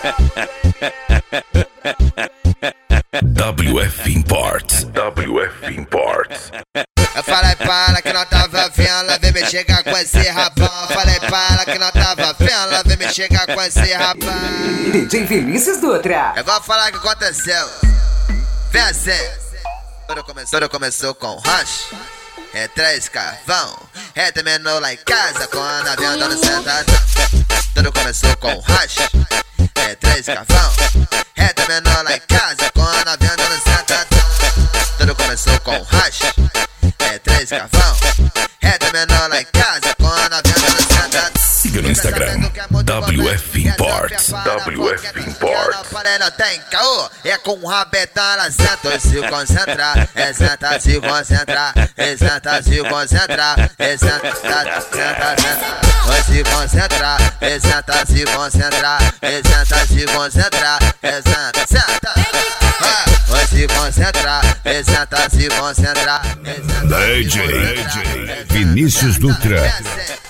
WF Imports. WF Imports. Eu falei pra ela que não tava vendo, ela vem me chegar com esse rapão. Eu falei pra ela que não tava vendo, ela vem me chegar com esse rapão. DJ Vinícius Dutra. Eu vou falar o que aconteceu. Vem assim. Tudo começou com rush. É 3 carvão. Terminou lá em casa com a nave andando sentadão. Tudo começou com rush. É 3 carvão. Terminou lá em casa com a nave andando sentadão. Tudo começou com rush. É 3 carvão. Terminou lá em casa com a nave andando sentadão. Siga no Instagram, WF Imports. WF Imports. Não tem caô, é com o rabetão ela senta se concentrar. É senta se concentrar, é senta se concentrar, é senta, senta. Vai se concentrar, é senta se concentrar, é senta se concentrar, é senta, senta. Vai se concentrar, é senta se concentrar, DJ Vinícius Dutra.